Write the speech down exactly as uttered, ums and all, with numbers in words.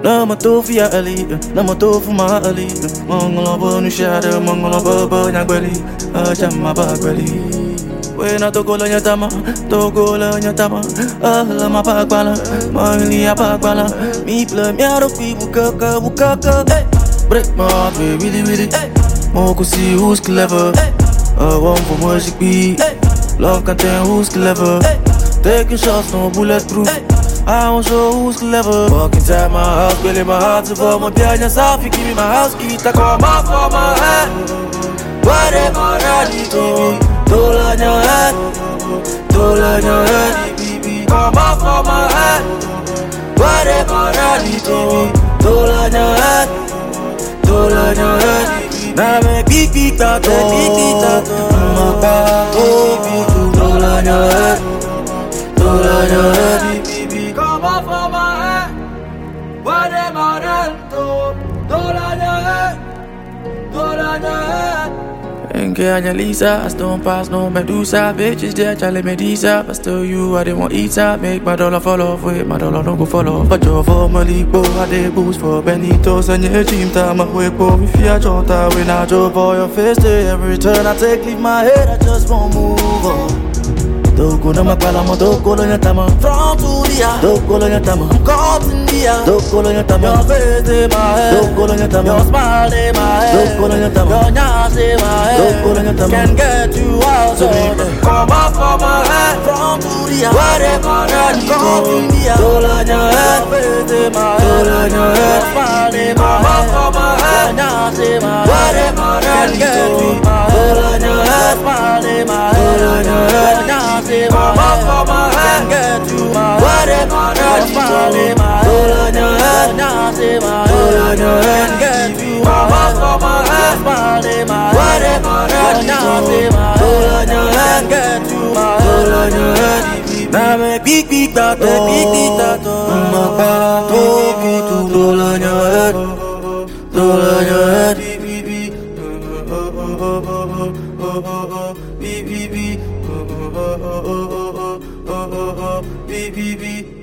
Lama tu via ali, lama tu fuma ali. Mongolo bonu shada, mongolo baba nyagbeli, ajama bagbeli. We na toko la nyatama, toko la nyatama. Ah lama bagbala, mangli bagbala. Mi ple miaro pi bukaka bukaka. Break my heart, we really really. Mogen see who's clever. Uh, one for music beat. Love content, who's clever. Taking shots, no bulletproof. I won't show who's clever. Walk inside my house, building my heart to for my piano soft. You give me my house key, I call my for my head. Whatever I need to, don't let your head, don't let your head. Call my for my head. Whatever I need to, don't let your head, don't let your head. Now make big big tattoo, big big tattoo. My back, oh, big don't let your head, don't let your head. Come off of my head. What am I done? Don't let your head, don't let your head. Enke anya Lisa, I don't pass no Medusa. Bitches there, Charlie Medisa. But still you, I didn't want eat up. Make my dollar fall off, wait, my dollar don't go fall off. But you're for Malibu, I did boost for Benitos. And your dream time, I wake up. If you're Jota, when I drove for your face day. Every turn I take, leave my head, I just won't move on. Doko na mapalamo, doko lo nyatama. From to the eye, doko lo nyatama. I'm caught in the eye, doko lo nyatama. Your face in my head, doko lo nyatama. Your smile in my head, doko lo nyatama. Your nyash in my head, doko lo nyatama. Can't get you out, so come up from my head. From to the eye, whatever I need, caught in the eye, doko lo nyatama. Your face in my head, doko lo nyatama. Your smile in my head, come up from my head. Your nyash in my head, whatever I need, can't get you out, doko lo nyatama. Your smile in my head, doko lo nyatama. Come up for my head, get you my whatever I need to. Hold on your head, hold on your head, get you come up for my head, whatever I need to. Hold on your head, get you my hold on your head. Now me big big tattoo, big big tattoo. My back, oh, big to hold on your head, hold on your head. Beep beep beep, beep beep beep.